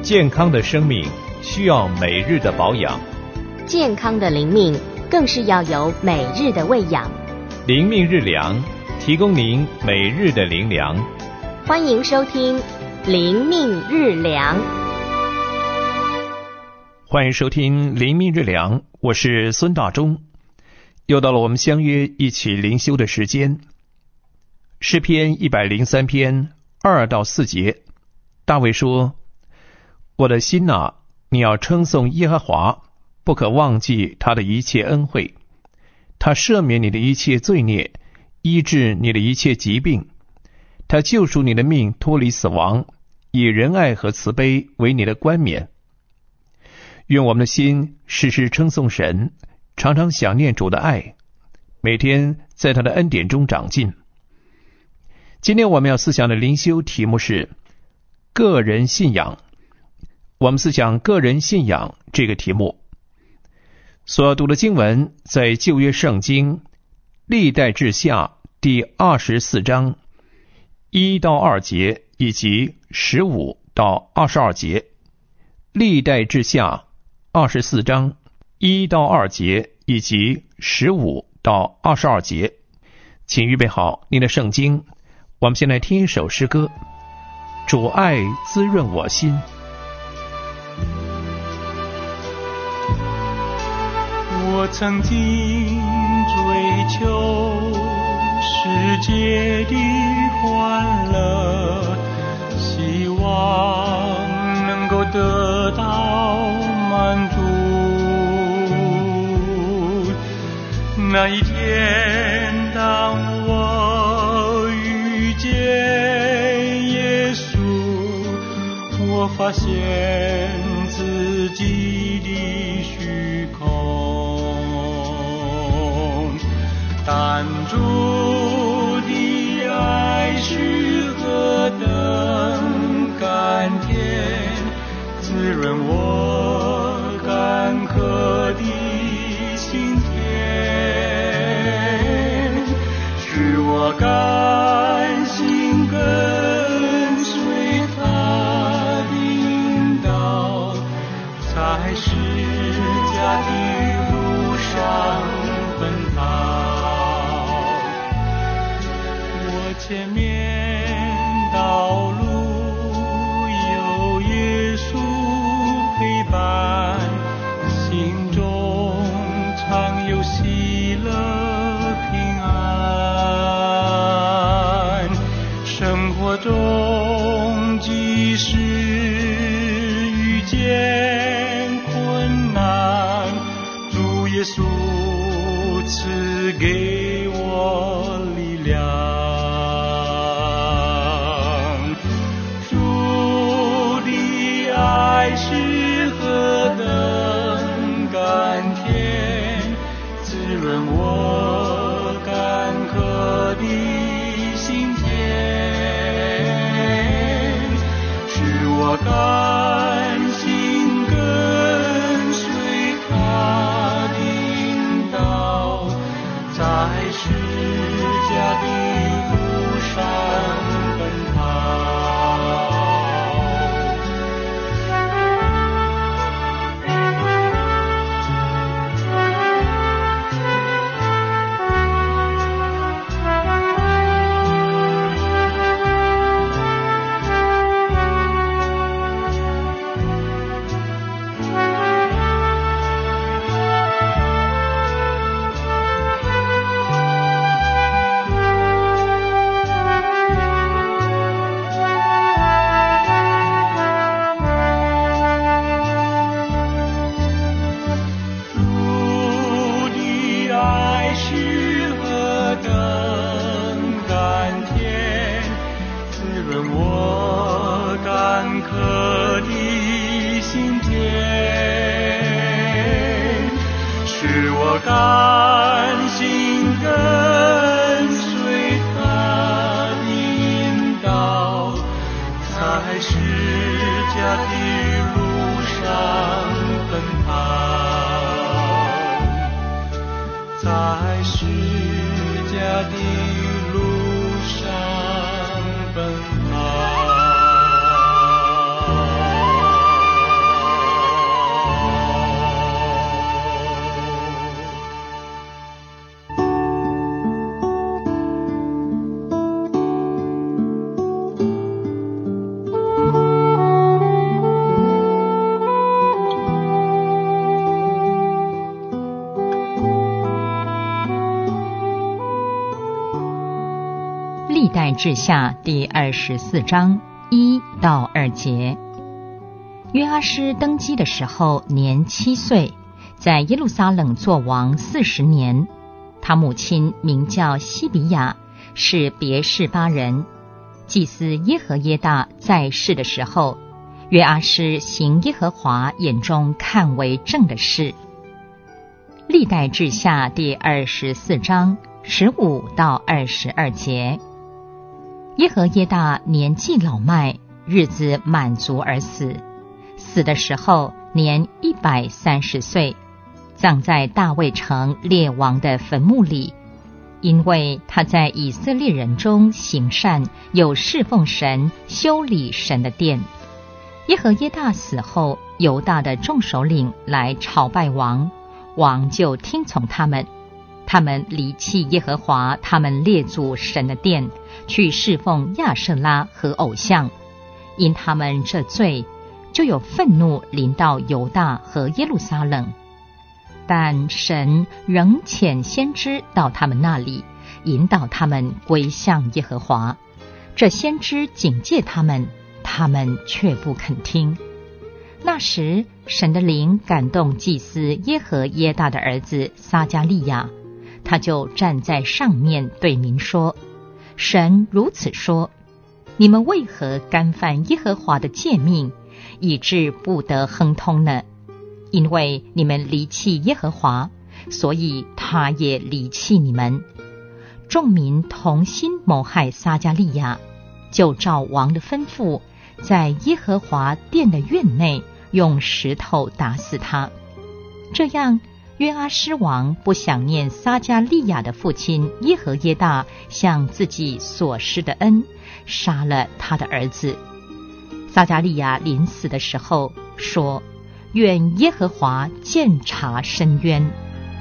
健康的生命需要每日的保养， 健康的灵命更是要有每日的喂养。 灵命日粮，提供您每日的灵粮。 欢迎收听灵命日粮。 欢迎收听灵命日粮，我是孙大中。又到了我们相约一起灵修的时间。诗篇103篇2到4节，大卫说：我的心啊，你要称颂耶和华，不可忘记他的一切恩惠。他赦免你的一切罪孽，医治你的一切疾病。他救赎你的命脱离死亡，以仁爱和慈悲为你的冠冕。愿我们的心时时称颂神，常常想念主的爱，每天在他的恩典中长进。今天我们要思想的灵修题目是个人信仰。我们思想个人信仰这个题目。所要读的经文在旧约圣经历代志下第24章1到2节以及15到22节。历代志下24章1到2节以及15到22节。请预备好你的圣经，我们先来听一首诗歌。主爱滋润我心。 我曾经追求世界的欢乐，希望能够得到满足。那一天当我遇见耶稣，我发现自己的虚空，但主的爱是何等甘甜，滋润我干渴的心田，使我甘心跟随他的引导，在十架的路上奔跑。前面道路有耶稣陪伴，心中常有喜乐平安。生活中即使遇见困难，主耶稣赐给我力量。爱是何等甘甜，滋润我干渴的心田，使我甘心跟随他的引导，在十架的路上奔跑。甘心跟随他的引导，在十架的路上奔跑，在十架的路上奔跑。 志下第24章1到2节。约阿施登基的时候年7岁，在耶路撒冷作王40年。他母亲名叫西比亚，是别是巴人。祭司耶和耶大在世的时候，约阿施行耶和华眼中看为正的事。历代志下第24章15到22节。耶和耶大年纪老迈，日子满足而死，死的时候年130岁，葬在大卫城列王的坟墓里，因为他在以色列人中行善，又侍奉神，修理神的殿。耶和耶大死后，犹大的众首领来朝拜王，王就听从他们。他们离弃耶和华他们列祖神的殿，去侍奉亚舍拉和偶像。因他们这罪，就有愤怒临到犹大和耶路撒冷。但神仍遣先知到他们那里，引导他们归向耶和华。这先知警戒他们，他们却不肯听。那时，神的灵感动祭司耶和耶大的儿子撒迦利亚，他就站在上面对民说：神如此说，你们为何干犯耶和华的诫命，以致不得亨通呢？因为你们离弃耶和华，所以他也离弃你们。众民同心谋害撒迦利亚，就照王的吩咐，在耶和华殿的院内用石头打死他。这样，约阿施王不想念撒迦利亚的父亲耶和耶大向自己所施的恩，杀了他的儿子。撒迦利亚临死的时候说：愿耶和华鉴察深渊。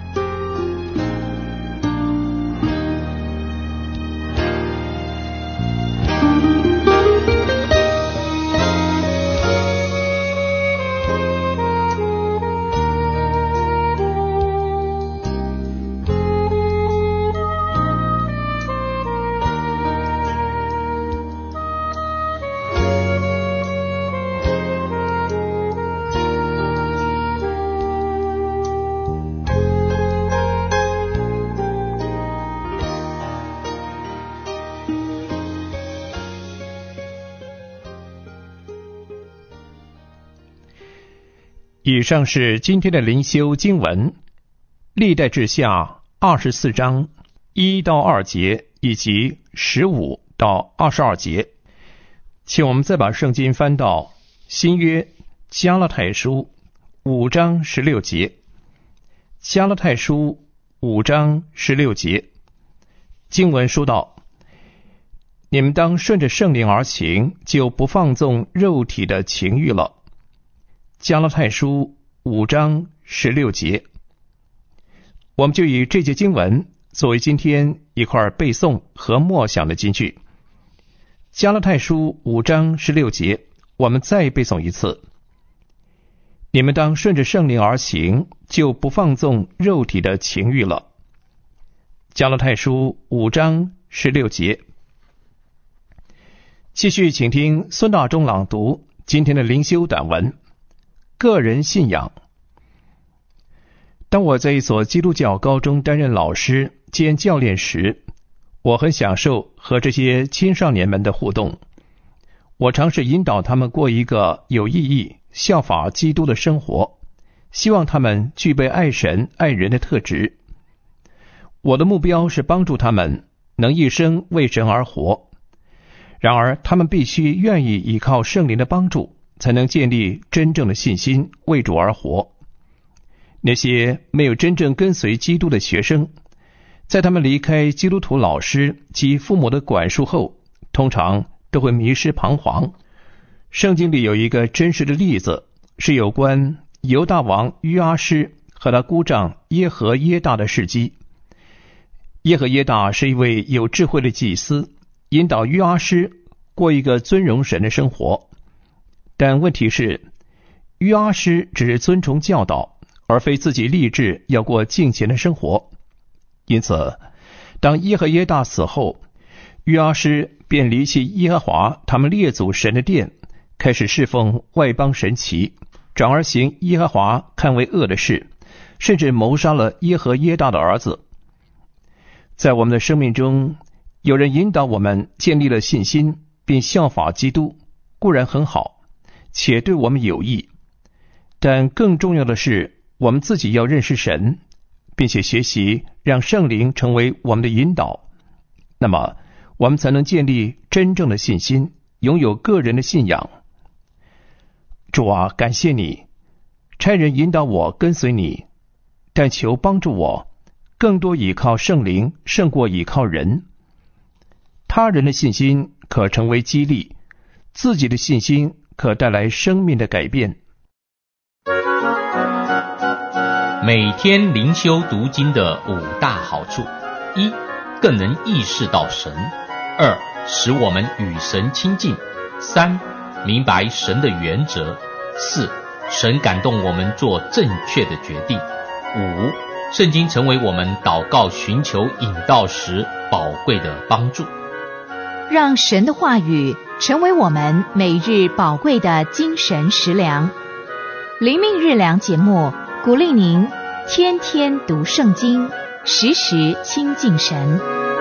以上是今天的灵修经文，历代志下24章1到2节以及15到22节。请我们再把圣经翻到新约加拉太书5章16节。加拉太书5章16节，经文说道：你们当顺着圣灵而行，就不放纵肉体的情欲了。加拉太书5章16节，我们就以这节经文作为今天一块背诵和默想的金句。加拉太书5章16节，我们再背诵一次：你们当顺着圣灵而行，就不放纵肉体的情欲了。加拉太书5章16节。继续请听孙大中朗读今天的灵修短文。个人信仰。当我在一所基督教高中担任老师兼教练时，我很享受和这些青少年们的互动。我尝试引导他们过一个有意义、效法基督的生活，希望他们具备爱神、爱人的特质。我的目标是帮助他们能一生为神而活。然而，他们必须愿意依靠圣灵的帮助，才能建立真正的信心，为主而活。那些没有真正跟随基督的学生，在他们离开基督徒老师及父母的管束后，通常都会迷失彷徨。圣经里有一个真实的例子，是有关犹大王约阿施和他姑丈耶和耶大的事迹。耶和耶大是一位有智慧的祭司，引导约阿施过一个尊荣神的生活。但问题是，约阿施只是遵从教导，而非自己立志要过敬虔的生活。因此，当耶和耶大死后， 约阿施便离弃耶和华他们列祖神的殿，开始侍奉外邦神祇，转而行耶和华看为恶的事，甚至谋杀了耶和耶大的儿子。在我们的生命中，有人引导我们建立了信心，并效法基督，固然很好，且对我们有益，但更重要的是，我们自己要认识神，并且学习让圣灵成为我们的引导，那么我们才能建立真正的信心，拥有个人的信仰。主啊，感谢你差人引导我跟随你，但求帮助我更多倚靠圣灵胜过倚靠人。他人的信心可成为激励，自己的信心可带来生命的改变。 每天灵修读经的5大好处： 1. 更能意识到神； 2. 使我们与神亲近； 3. 明白神的原则； 4. 神感动我们做正确的决定； 5. 圣经成为我们祷告寻求引导时宝贵的帮助。 让神的话语成为我们每日宝贵的精神食粮。灵命日粮节目鼓励您天天读圣经，时时亲近神。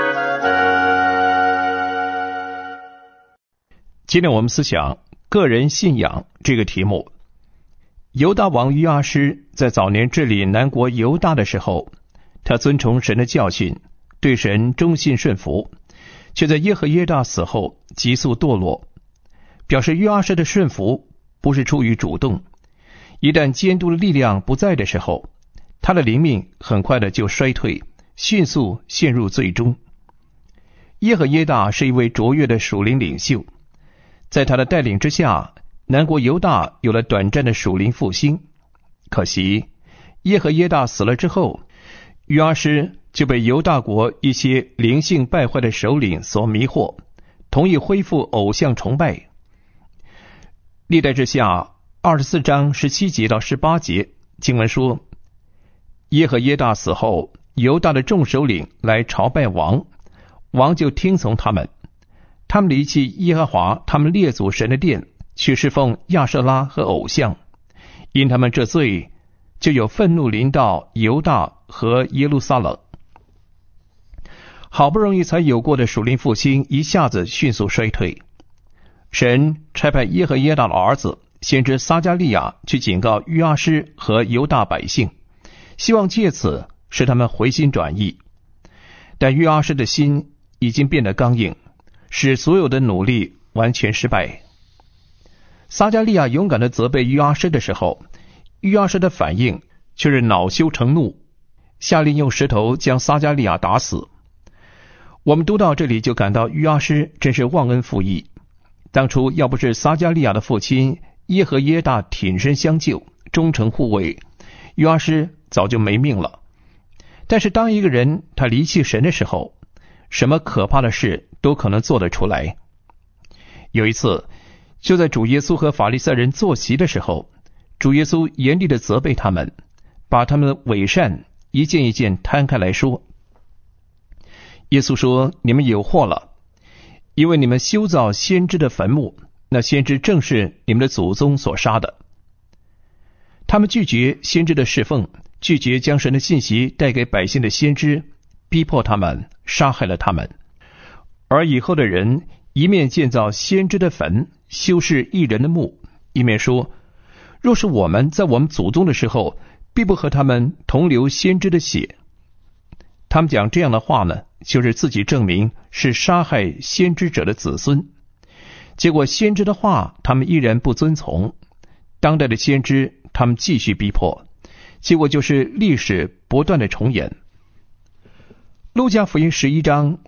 今天我们思想个人信仰这个题目。犹大王约阿施在早年治理南国犹大的时候，他遵从神的教训，对神忠信顺服，却在耶和耶大死后急速堕落，表示约阿施的顺服不是出于主动，一旦监督的力量不在的时候，他的灵命很快的就衰退，迅速陷入罪中。耶和耶大是一位卓越的属灵领袖，在他的带领之下，南国犹大有了短暂的属灵复兴。可惜耶和耶大死了之后，约阿施就被犹大国一些灵性败坏的首领所迷惑，同意恢复偶像崇拜。历代志下24章17节到18节经文说，耶和耶大死后，犹大的众首领来朝拜王，王就听从他们。他们离弃耶和华他们列祖神的殿，去侍奉亚舍拉和偶像，因他们这罪，就有愤怒临到犹大和耶路撒冷。好不容易才有过的属灵复兴一下子迅速衰退。神差派耶和耶大的儿子先知撒迦利亚去警告约阿施和犹大百姓，希望借此使他们回心转意。但约阿施的心已经变得刚硬，使所有的努力完全失败。撒迦利亚勇敢地责备约阿施的时候，约阿施的反应却是恼羞成怒，下令用石头将撒迦利亚打死。我们读到这里就感到约阿施真是忘恩负义。当初要不是撒迦利亚的父亲耶和耶大挺身相救，忠诚护卫，约阿施早就没命了。但是当一个人他离弃神的时候，什么可怕的事都可能做得出来。有一次，就在主耶稣和法利赛人坐席的时候，主耶稣严厉地责备他们，把他们的伪善一件一件摊开来说。耶稣说，你们有祸了，因为你们修造先知的坟墓，那先知正是你们的祖宗所杀的。他们拒绝先知的侍奉，拒绝将神的信息带给百姓的先知，逼迫他们，杀害了他们。而以后的人一面建造先知的坟，修饰义人的墓，一面说，若是我们在我们祖宗的时候，必不和他们同流先知的血。他们讲这样的话呢，就是自己证明是杀害先知者的子孙。结果先知的话他们依然不遵从，当代的先知他们继续逼迫，结果就是历史不断的重演。路加福音11章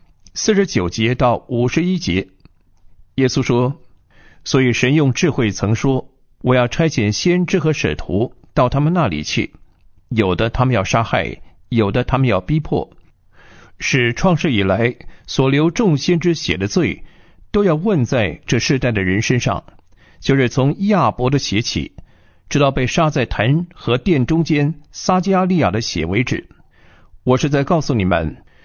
49节到51节，耶稣说，所以神用智慧曾说，我要差遣先知和使徒到他们那里去，有的他们要杀害，有的他们要逼迫，使创世以来所流众先知血的罪都要问在这世代的人身上，就是从亚伯的血起，直到被杀在坛和殿中间撒迦利亚的血为止。我是在告诉你们，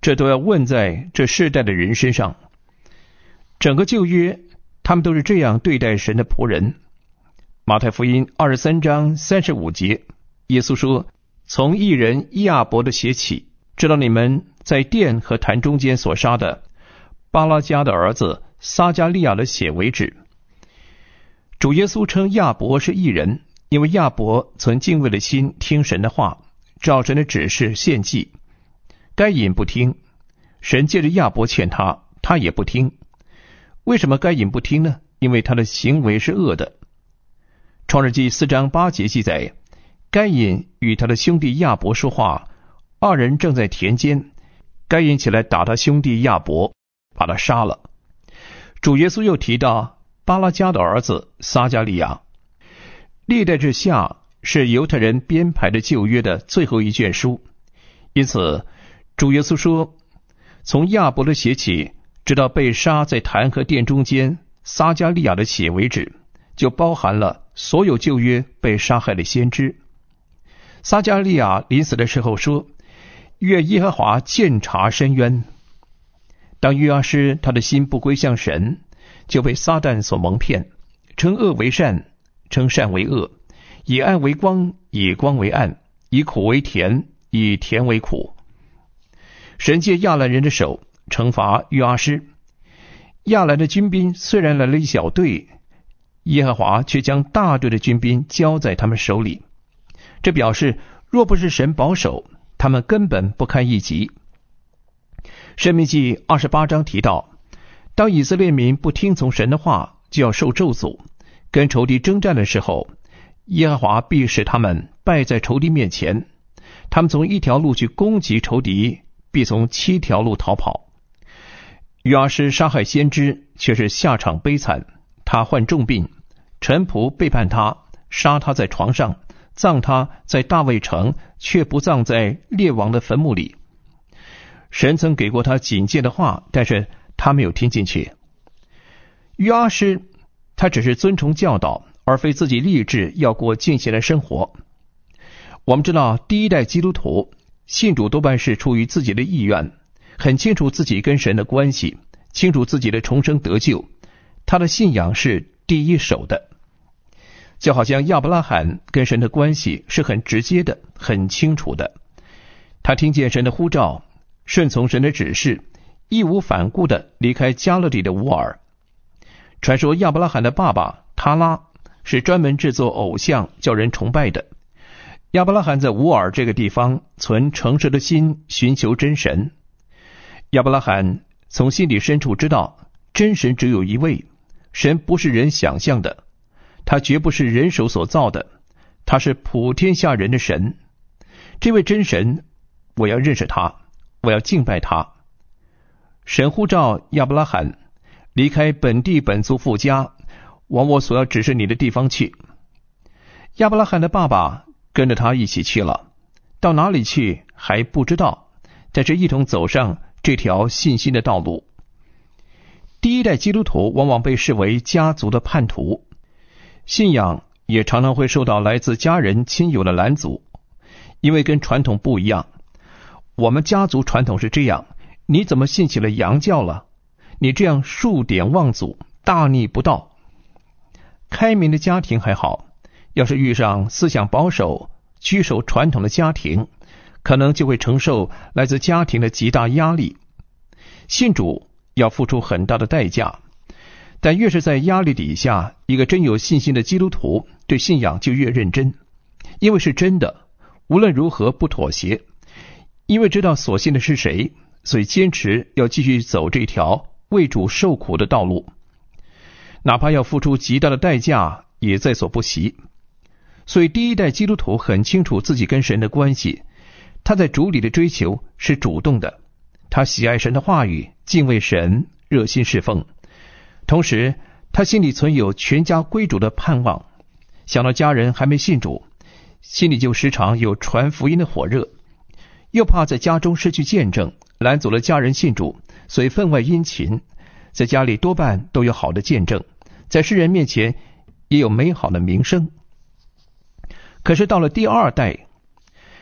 这都要问在这世代的人身上。整个旧约，他们都是这样对待神的仆人。马太福音23章35节，耶稣说：从义人亚伯的血起，直到你们在殿和坛中间所杀的巴拉迦的儿子撒迦利亚的血为止。主耶稣称亚伯是义人，因为亚伯存敬畏的心听神的话，照神的指示献祭。该隐不听，神借着亚伯劝他，他也不听。为什么该隐不听呢？因为他的行为是恶的。创世纪4章8节记载，该隐与他的兄弟亚伯说话，二人正在田间，该隐起来打他兄弟亚伯，把他杀了。主耶稣又提到巴拉迦的儿子撒迦利亚。历代志下是犹太人编排的旧约的最后一卷书，因此主耶稣说，从亚伯的血起，直到被杀在坛和殿中间撒迦利亚的血为止，就包含了所有旧约被杀害的先知。撒迦利亚临死的时候说，愿耶和华鉴察深渊。当约阿施他的心不归向神，就被撒旦所蒙骗，称恶为善，称善为恶，以暗为光，以光为暗，以苦为甜，以甜为苦。神借亚兰人的手惩罚约阿施。亚兰的军兵虽然来了一小队，耶和华却将大队的军兵交在他们手里。这表示若不是神保守，他们根本不堪一击。申命记28章提到，当以色列民不听从神的话，就要受咒诅。跟仇敌征战的时候，耶和华必使他们败在仇敌面前。他们从一条路去攻击仇敌，必从7条路逃跑。约阿施杀害先知，却是下场悲惨。他患重病，臣仆背叛他，杀他在床上，葬他在大卫城，却不葬在列王的坟墓里。神曾给过他警戒的话，但是他没有听进去。约阿施他只是遵从教导，而非自己立志要过敬虔的生活。我们知道第一代基督徒信主多半是出于自己的意愿，很清楚自己跟神的关系，清楚自己的重生得救，他的信仰是第一手的。就好像亚伯拉罕跟神的关系是很直接的，很清楚的。他听见神的呼召，顺从神的指示，义无反顾地离开加勒底的乌尔。传说亚伯拉罕的爸爸他拉是专门制作偶像叫人崇拜的。亚伯拉罕在乌尔这个地方存诚实的心，寻求真神。亚伯拉罕从心里深处知道，真神只有一位，神不是人想象的，他绝不是人手所造的，他是普天下人的神。这位真神，我要认识他，我要敬拜他。神呼召亚伯拉罕离开本地本族父家，往我所要指示你的地方去。亚伯拉罕的爸爸跟着他一起去了，到哪里去还不知道，但是一同走上这条信心的道路。第一代基督徒往往被视为家族的叛徒，信仰也常常会受到来自家人亲友的拦阻，因为跟传统不一样。我们家族传统是这样，你怎么信起了洋教了？你这样数典忘祖，大逆不道。开明的家庭还好，要是遇上思想保守、拘守传统的家庭，可能就会承受来自家庭的极大压力。信主要付出很大的代价，但越是在压力底下，一个真有信心的基督徒对信仰就越认真，因为是真的，无论如何不妥协，因为知道所信的是谁，所以坚持要继续走这条为主受苦的道路，哪怕要付出极大的代价，也在所不惜。所以第一代基督徒很清楚自己跟神的关系，他在主里的追求是主动的，他喜爱神的话语，敬畏神，热心侍奉。同时他心里存有全家归主的盼望，想到家人还没信主，心里就时常有传福音的火热，又怕在家中失去见证，拦阻了家人信主，所以分外殷勤，在家里多半都有好的见证，在世人面前也有美好的名声。可是到了第二代，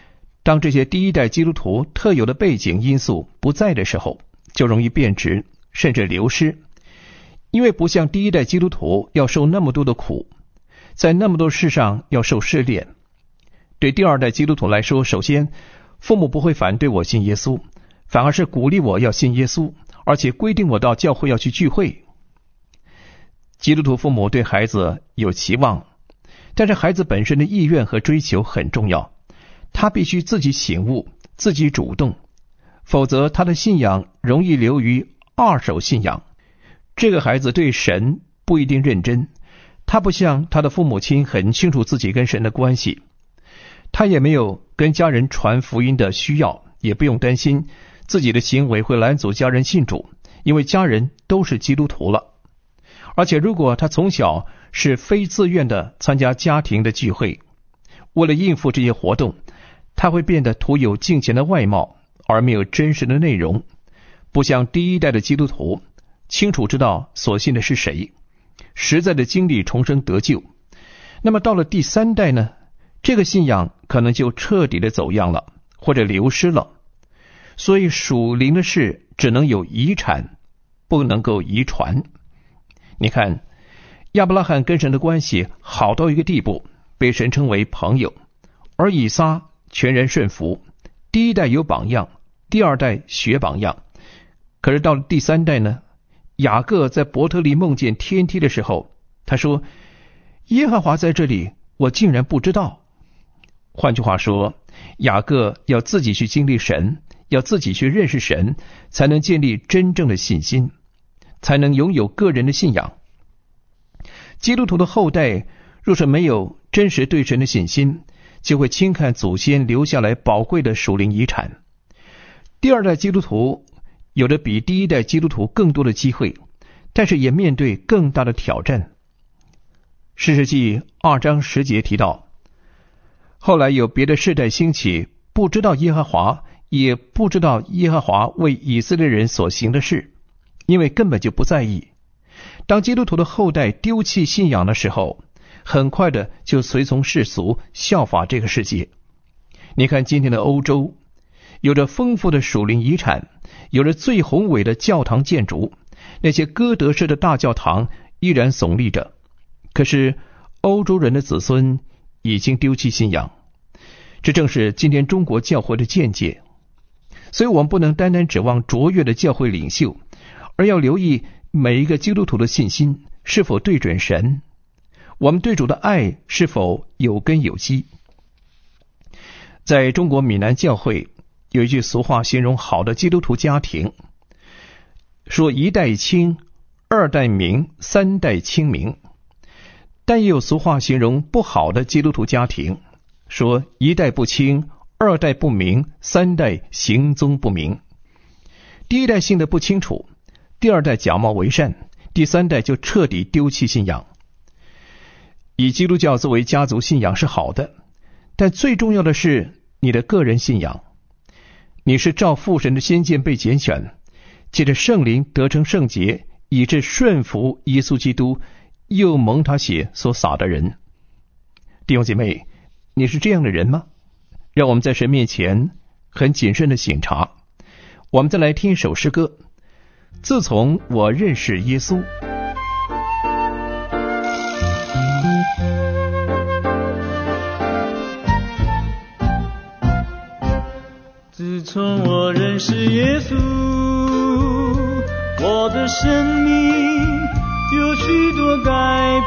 当这些第一代基督徒特有的背景因素不在的时候，就容易变质，甚至流失。因为不像第一代基督徒要受那么多的苦，在那么多事上要受试炼。对第二代基督徒来说，首先父母不会反对我信耶稣，反而是鼓励我要信耶稣，而且规定我到教会要去聚会。基督徒父母对孩子有期望，但是孩子本身的意愿和追求很重要，他必须自己醒悟，自己主动，否则他的信仰容易流于二手信仰。这个孩子对神不一定认真，他不像他的父母亲很清楚自己跟神的关系，他也没有跟家人传福音的需要，也不用担心自己的行为会拦阻家人信主，因为家人都是基督徒了。而且如果他从小是非自愿的参加家庭的聚会，为了应付这些活动，他会变得徒有敬虔的外貌，而没有真实的内容，不像第一代的基督徒清楚知道所信的是谁，实在的经历重生得救。那么到了第三代呢，这个信仰可能就彻底的走样了，或者流失了。所以属灵的事只能有遗产，不能够遗传。你看亚伯拉罕跟神的关系好到一个地步，被神称为朋友，而以撒全然顺服，第一代有榜样，第二代学榜样。可是到了第三代呢，雅各在伯特利梦见天梯的时候，他说耶和华在这里，我竟然不知道。换句话说，雅各要自己去经历神，要自己去认识神，才能建立真正的信心，才能拥有个人的信仰。基督徒的后代若是没有真实对神的信心，就会轻看祖先留下来宝贵的属灵遗产。第二代基督徒有着比第一代基督徒更多的机会，但是也面对更大的挑战。士师记2章10节提到，后来有别的世代兴起，不知道耶和华，也不知道耶和华为以色列人所行的事，因为根本就不在意。当基督徒的后代丢弃信仰的时候，很快的就随从世俗，效法这个世界。你看今天的欧洲，有着丰富的属灵遗产，有着最宏伟的教堂建筑，那些哥德式的大教堂依然耸立着。可是欧洲人的子孙已经丢弃信仰，这正是今天中国教会的见解。所以我们不能单单指望卓越的教会领袖，而要留意每一个基督徒的信心是否对准神，我们对主的爱是否有根有基。在中国闽南教会有一句俗话形容好的基督徒家庭，说一代清，二代明，三代清明。但也有俗话形容不好的基督徒家庭，说一代不清，二代不明，三代行踪不明。第一代信得不清楚，第二代假冒为善，第三代就彻底丢弃信仰。以基督教作为家族信仰是好的，但最重要的是你的个人信仰。你是照父神的先见被拣选，借着圣灵得成圣洁，以致顺服耶稣基督，又蒙他血所洒的人。弟兄姐妹，你是这样的人吗？让我们在神面前很谨慎的省察。我们再来听一首诗歌，自从我认识耶稣。 自从我认识耶稣，我的生命有许多改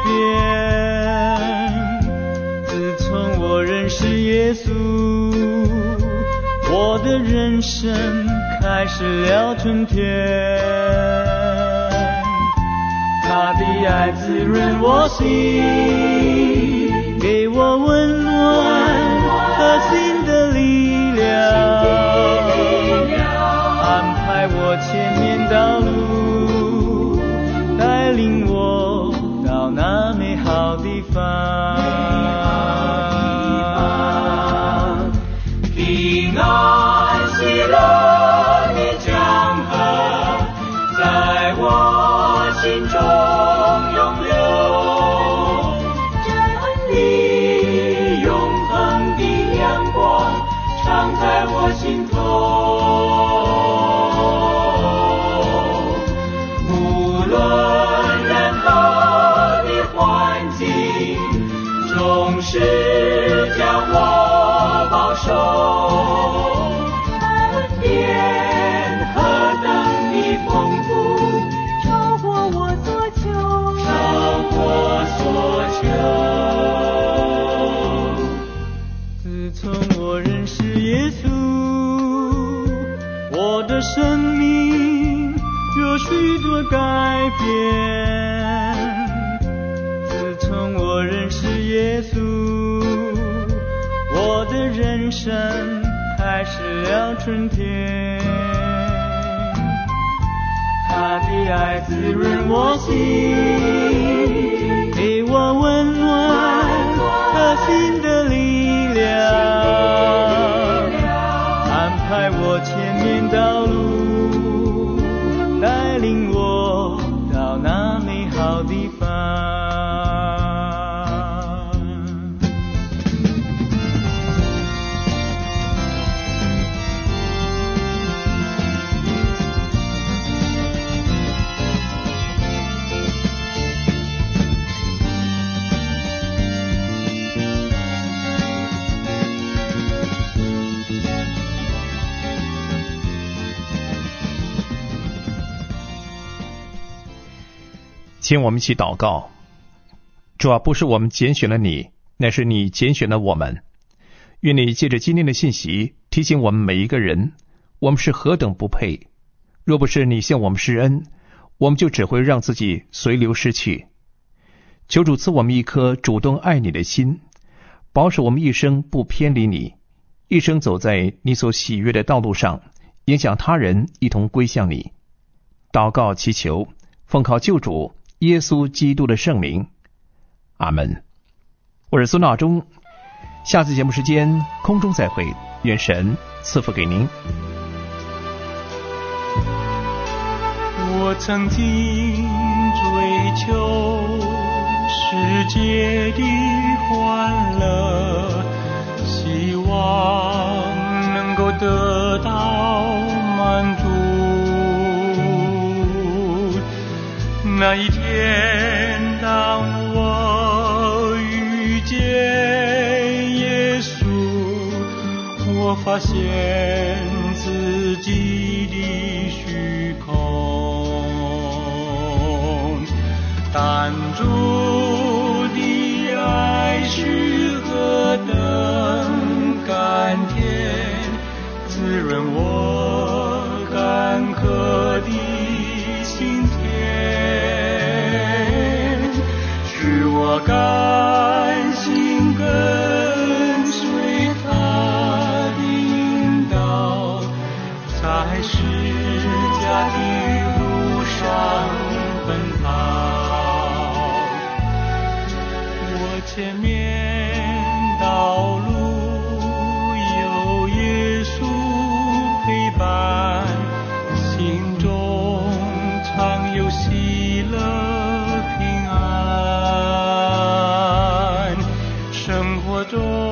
变。自从我认识耶稣，我的人生开始了春天。他的爱滋润我心，给我温暖和新的力量，安排我前面道路，带领我到那美好地方。平安喜乐的江河在我心中永流，真理永恒的亮光常的人生开始了春天，他的爱滋润我心，给我温暖和新的力量，安排我前面道路，带领我到那美好地方。 请我们一起祷告。主啊，不是我们拣选了你，乃是你拣选了我们。愿你借着今天的信息提醒我们每一个人，我们是何等不配。若不是你向我们施恩，我们就只会让自己随流失去。求主赐我们一颗主动爱你的心，保守我们一生不偏离你，一生走在你所喜悦的道路上，影响他人一同归向你。祷告祈求，奉靠救主耶稣基督的圣名，阿们。我是孙大中，下次节目时间空中再会，愿神赐福给您。 我曾经追求世界的欢乐，希望能够得到满足。那一天当我遇见耶稣，我发现自己的虚空，但主的爱是何等甘甜，滋润我干渴的心田，使我甘心跟随他的引导，在十架的路上奔跑。我前面道路有耶稣陪伴，心中常有喜乐平安，生活中